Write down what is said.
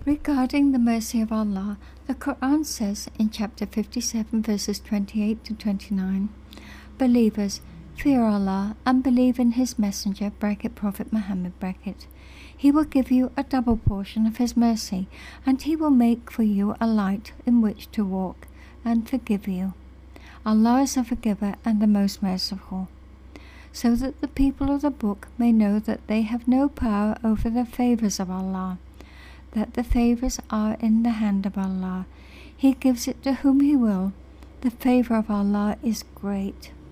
Regarding the mercy of Allah, the Quran says in chapter 57 verses 28 to 29, Believers, fear Allah and believe in His Messenger, Prophet Muhammad, He will give you a double portion of His mercy, and He will make for you a light in which to walk, and forgive you. Allah is a forgiver and the most merciful. So that the people of the book may know that they have no power over the favors of Allah, that the favors are in the hand of Allah. He gives it to whom He will. The favor of Allah is great.